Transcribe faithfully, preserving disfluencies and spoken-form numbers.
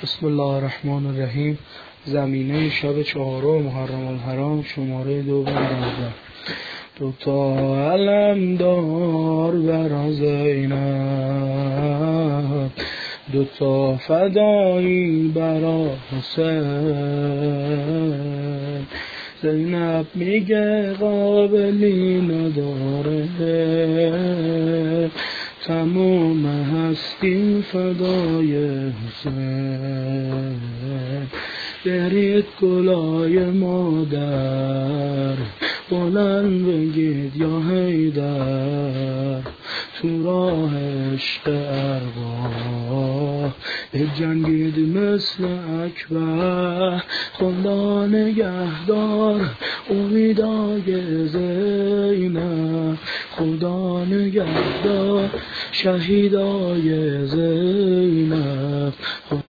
بسم الله الرحمن الرحیم. زمینه شب چهارم محرم الحرام، شماره دو بردازده. دوتا علم دار برا زینب، دوتا فدایی برا حسین. زینب میگه قابلی نداره، تمام هستی فدای حسین. برید گلای مادر، بلند بگید یا حیدر، تو راه عشق ارواح جنگید مثل اکبر. خدا نگهدار امیدای زینب، خدا نگهدار شهیدای زینب.